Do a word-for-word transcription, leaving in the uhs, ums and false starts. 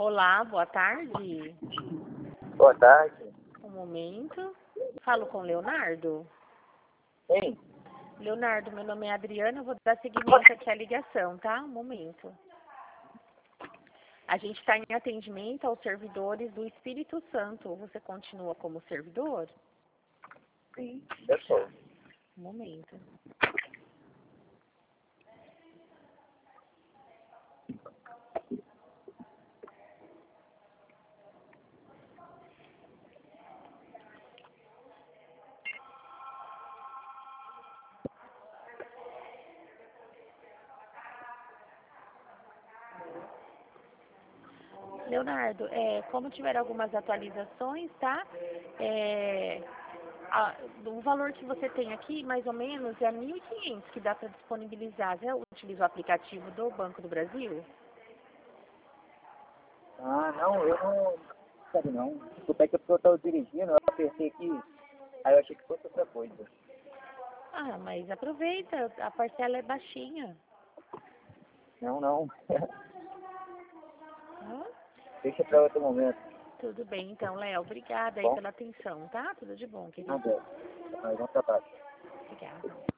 Olá, boa tarde. Boa tarde. Um momento. Falo com o Leonardo. Sim. Leonardo, meu nome é Adriana, eu vou dar seguimento aqui à ligação, tá? Um momento. A gente está em atendimento aos servidores do Espírito Santo. Você continua como servidor? Sim, eu sou. Um momento. Leonardo, é, como tiver algumas atualizações, tá? É, a, o valor que você tem aqui, mais ou menos, é mil e quinhentos que dá para disponibilizar. Já utiliza o aplicativo do Banco do Brasil? Ah, não, eu não sabe não. Desculpa, é que eu estou dirigindo, eu apertei aqui, aí eu achei que fosse outra coisa. Ah, mas aproveita, a parcela é baixinha. Não, não. Hã? Deixa para outro momento. Tudo bem, então, Léo. Obrigada aí Bom, pela atenção, tá? Tudo de bom, querido. nada. Aí, vamos trabalho. Obrigada.